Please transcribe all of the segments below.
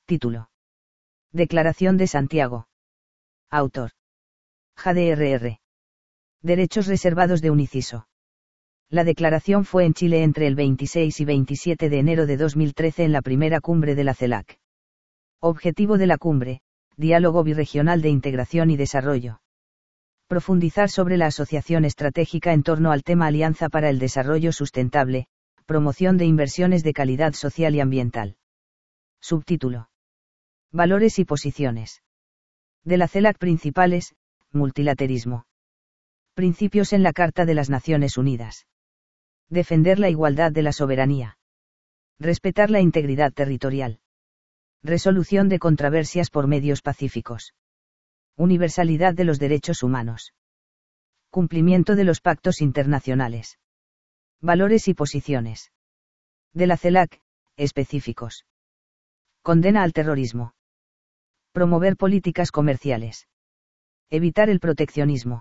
Título. Declaración de Santiago. Autor. JDRR. Derechos reservados de Uniciso. La declaración fue en Chile entre el 26 y 27 de enero de 2013 en la primera cumbre de la CELAC. Objetivo de la cumbre: diálogo birregional de integración y desarrollo. Profundizar sobre la asociación estratégica en torno al tema Alianza para el Desarrollo Sustentable, promoción de inversiones de calidad social y ambiental. Subtítulo. Valores y posiciones. De la CELAC principales: multilaterismo. Principios en la Carta de las Naciones Unidas. Defender la igualdad de la soberanía. Respetar la integridad territorial. Resolución de controversias por medios pacíficos. Universalidad de los derechos humanos. Cumplimiento de los pactos internacionales. Valores y posiciones. De la CELAC, específicos. Condena al terrorismo. Promover políticas comerciales. Evitar el proteccionismo.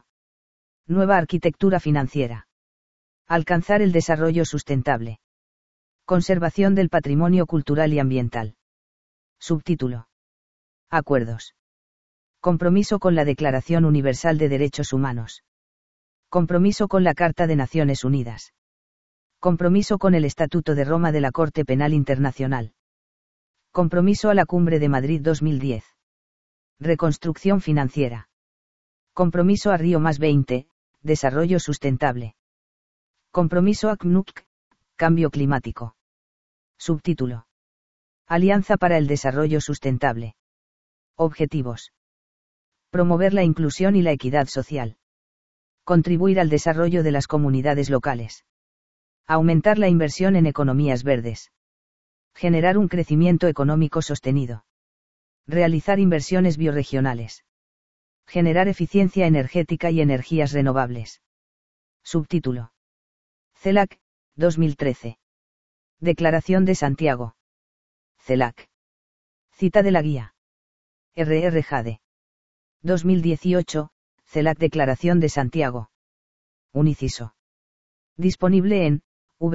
Nueva arquitectura financiera. Alcanzar el desarrollo sustentable. Conservación del patrimonio cultural y ambiental. Subtítulo. Acuerdos. Compromiso con la Declaración Universal de Derechos Humanos. Compromiso con la Carta de Naciones Unidas. Compromiso con el Estatuto de Roma de la Corte Penal Internacional. Compromiso a la Cumbre de Madrid 2010. Reconstrucción financiera. Compromiso a Río+20, desarrollo sustentable. Compromiso a CNUC, cambio climático. Subtítulo. Alianza para el Desarrollo Sustentable. Objetivos. Promover la inclusión y la equidad social. Contribuir al desarrollo de las comunidades locales. Aumentar la inversión en economías verdes. Generar un crecimiento económico sostenido. Realizar inversiones biorregionales. Generar eficiencia energética y energías renovables. Subtítulo. CELAC, 2013. Declaración de Santiago. CELAC. Cita de la guía. RR Jade. 2018, CELAC Declaración de Santiago. Uniciso. Disponible en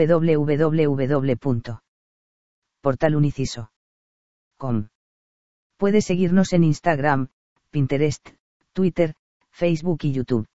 www.portaluniciso.com. Puede seguirnos en Instagram, Pinterest, Twitter, Facebook y YouTube.